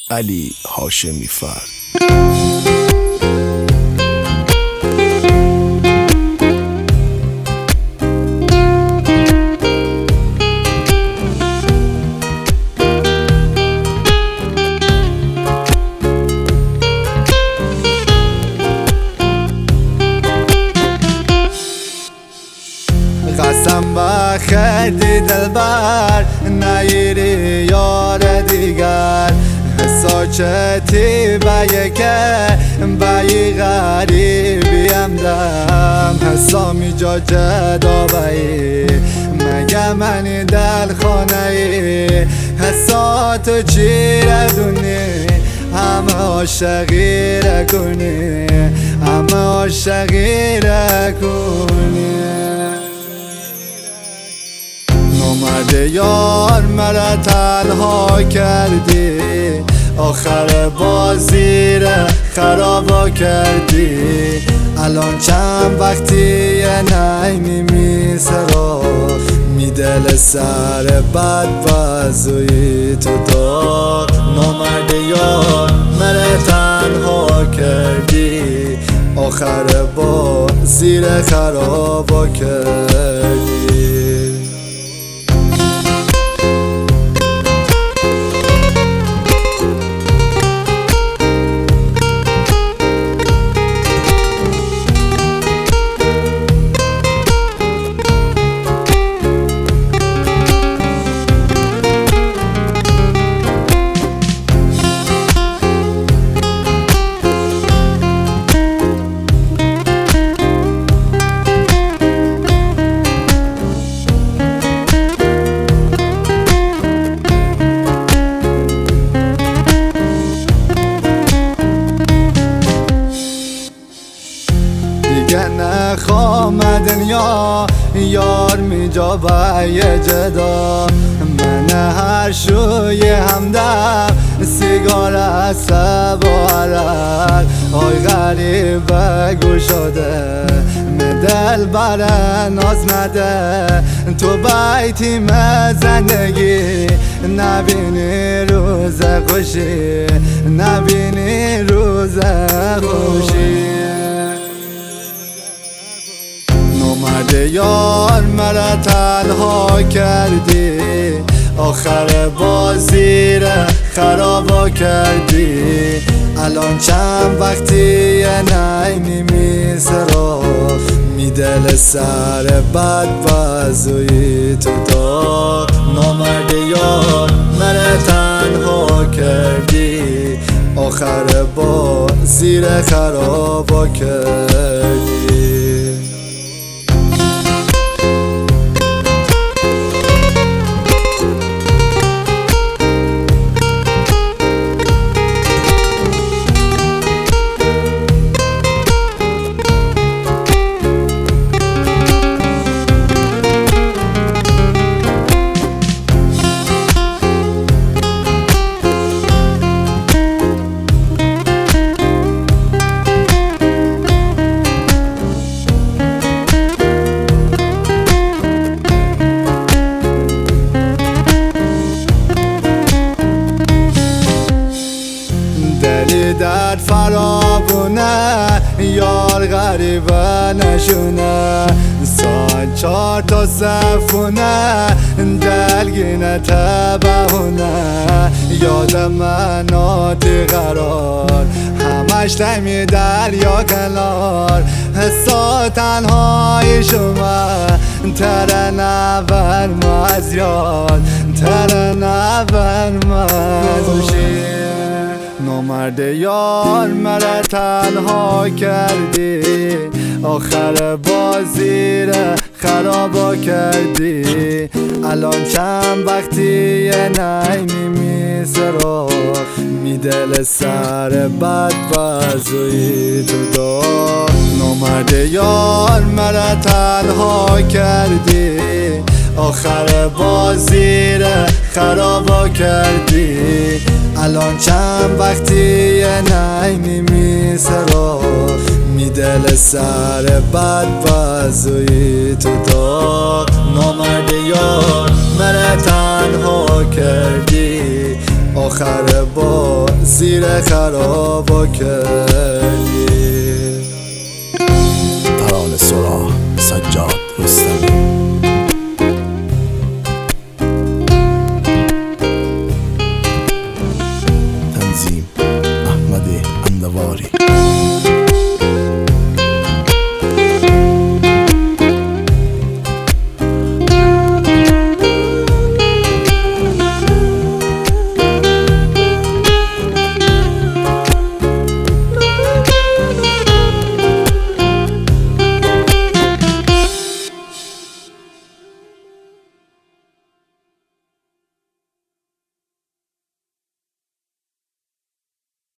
علی هاشمی فرد. قسم بخیردی دلبر نیری یار دیگر ساچتی بیکه بی غریبیم دم حسامی جا جدا بی مگه منی دل خانه ای حسا تو چی ردونی همه عاشقی رکنی همه عاشقی رکنی نامرد یار مرا تنها کردی آخر بازی را خرابا کردی الان چند وقتی نمی میسرا می دل سر بد بازوی تو داد نامرد یار مرا تنها کردی آخر بازی را خرابا کردی دیگه نخوام دنیا یار می جا بای جدا من هر شوی همدم سیگار عصب و عرق آی غریب گوشاده دل بر ناز نده تو بیتیم زندگی نبینی روز خوشی نبینی روز خوشی نامرد یار مرا تنها کردی آخر بازی را خرابا کردی الان چند وقتی نمی میسرا می دل سر بد بازوی تو داد نامرد یار مرا تنها کردی آخر بازی را خرابا کردی دلی در فرابونه یار غریبه نشونه ساعت 4 تا صفونه دلگینه تبهونه یاد مناتی قرار همش تمی دریا کنار حسا تنهای شما تره نبر از یاد تره نبر مزوشی نامرد یار مرا تنها کردی آخر بازی را خرابا کردی الان چند وقتی نمی میسرا می دل سر بد بازوی تو داد نامرد یار مرا تنها کردی آخر بازی را خرابا کردی الان چند وقتی نمی میسرا می دل سر بد بازوی تو داد نامرد یار مرا تنها کردی آخر با زیر خراب و کلی. ترانه سرا سجاد رستمی.